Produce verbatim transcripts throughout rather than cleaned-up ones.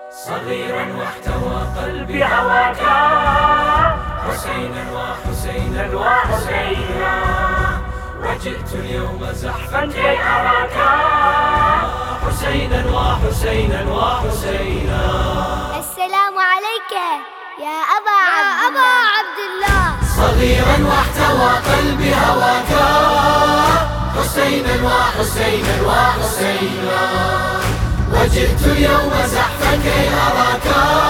صغيرا واحتوى قلبي هواك، حسينا وحسينا وحسينا، وجئت اليوم زحفا كي أراك، حسينا وحسينا وحسينا. السلام عليك يا أبا عبد, أبا عبد الله. صغيرا واحتوى قلبي هواك، حسينا وحسينا وحسينا، وجئت اليوم زحفا كي أراك،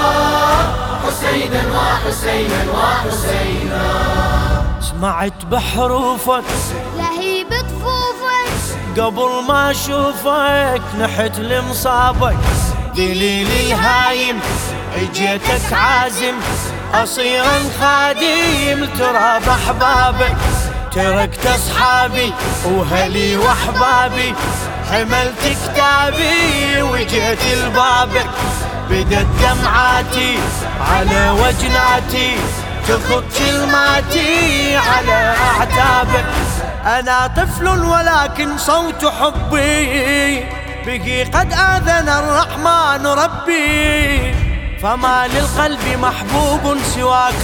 حسينا وحسينا وحسينا. سمعت بحروفك لهيب طفوفك، قبل ما اشوفك نحت لمصابك، دليلي الهايم اجيتك عازم، اصيرا خادم لتراب احبابك، تركت اصحابي وهلي واحبابي، حملت كتابي وجيت لبابك، بدت دمعاتي على وجناتي، تخط كلماتي على اعتابك. انا طفل ولكن صوت حبي بقي قد آذن الرحمن ربي، فما للقلب محبوب سواك،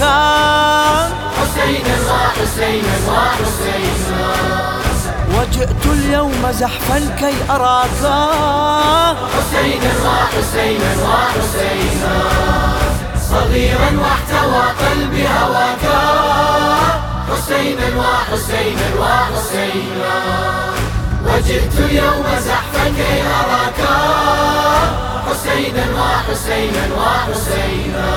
حسينا وحسينا وحسينا، وجئت اليوم زحفا كي أراك، حسينا وحسينا وحسينا، صغيرا واحتوى قلبي هواك، حسينا وحسينا وحسينا، وجئت اليوم زحفا كي أراك، حسينا وحسينا وحسينا.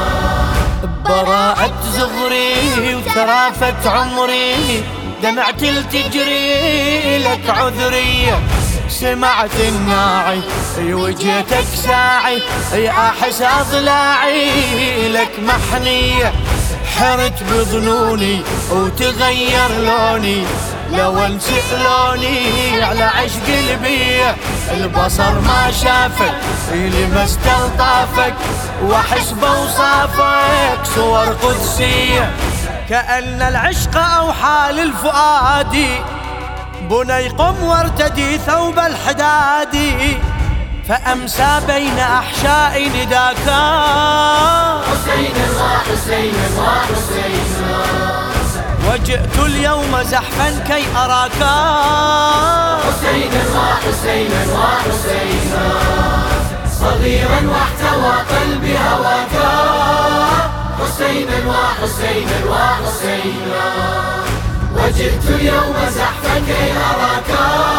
براءة زغري وترافت عمري، دمعت التجري لك عذرية، سمعت الناعي وجيتك ساعي، احس اضلاعي لك محنية، حرت بظنوني وتغير لوني، لو انسى لوني على عشق البية، البصر ما شافك لمست الطافك، واحس بوصافك صور قدسية، كأن العشق أوحى للفؤاد، بني قم وارتدي ثوب الحداد، فأمسى بين أحشاء نداك، حسينا وحسينا وحسينا، وجئت اليوم زحفا كي أراك، حسينا وحسينا وحسينا، صغيرا واحتوى قلبي هواك، حسينا وحسينا وحسينا، وجئت اليوم زحفا كي أراك،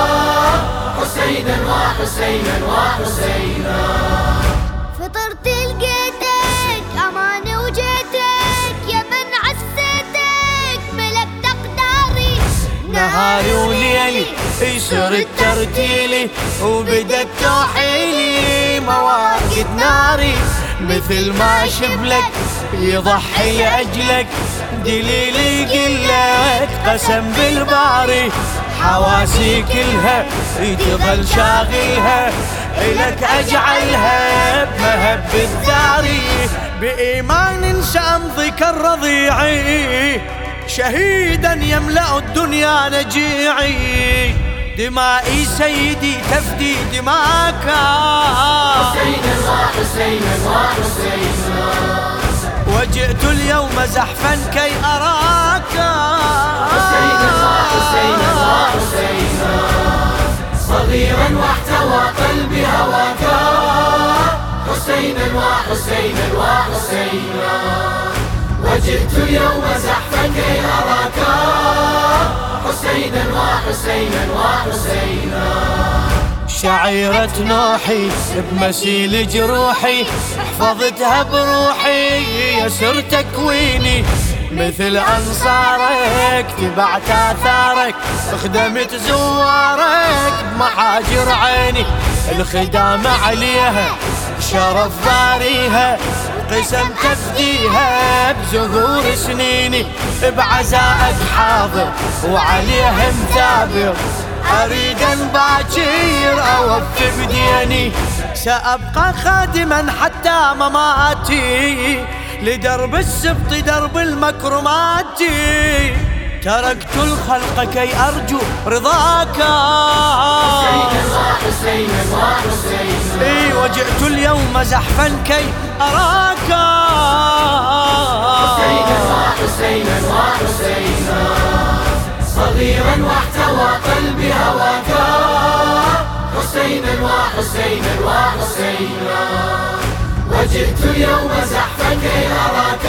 حسينا وحسينا وحسينا. فطرت لقيتك أماني وجيتك، يا من عسيتك ملكت أقداري، نهاري وليلي يسر الترتيلي، وبدت توحيلي مواقد ناري، مثل ما شبلك يضحي لأجلك، دليلي يقلك قسم بالباري، حواسي كلها تظل شاغلها، إلك أجعلها بمهب الداري، بإيمان سأمضي كالرضيعي، شهيدا يملأ الدنيا نجيعي، دمائي سيدي تفدي دماك، حسينا وحسينا وحسينا، وجئت اليوم زحفا كي أراك، حسينا وحسينا وحسينا، صغيرا واحتوى قلبي هواك، حسينا وحسينا وحسينا، وجئت اليوم زحفا كي أراك، حسينا وحسينا وحسينا. شعيرة نوحي بمسيل جروحي، حفظتها بروحي يسر تكويني، مثل أنصارك تبعت آثارك، خدمت زوارك بمحاجر عيني، الخدام عليها شرف باريها، قسم تفديها بزهور سنيني، بعزائك حاضر وعليها مثابر، أريد أن باكر أوفي بديني، سأبقى خادما حتى مماتي، لدرب السبط درب المكرمات، تركت الخلق كي أرجو رضاك. حسينا وحسينا وحسينا إي وجئت اليوم زحفا كي أراك. حسينا وحسينا وحسينا صغيرا واحتوى قلبي هواك. حسينا وحسينا وحسينا وجئت اليوم زحفا كي أراك.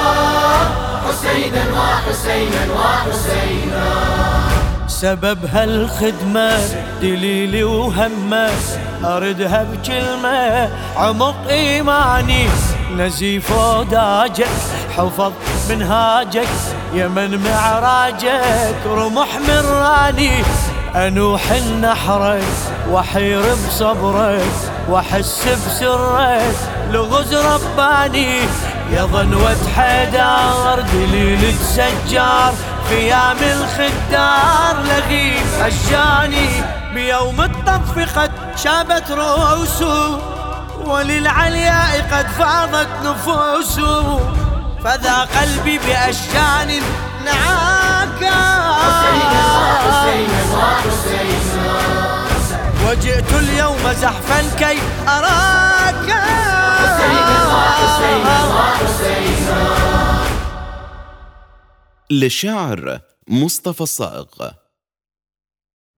حسينا وحسينا وحسينا سبب هالخدمة دليلي وهمة أردها بكلمة عمق إيماني. نزيف وداجك حفظ منهاجك يمن معراجك رمح من راني. أنوح النحرك وحير بصبرك واحس بسرك لغز رباني. يا ظنوة حيدار دليلك سجار خيام الخدار لغيب أشجاني. بيوم الطف قد شابت رؤوسه وللعلياء قد فاضت نفوسه. فذا قلبي بأشجان نعاك. حسينا وحسينا وحسينا وجئت اليوم زحفا كي أراك. حسينا وحسينا وحسينا للشاعر مصطفى الصائغ.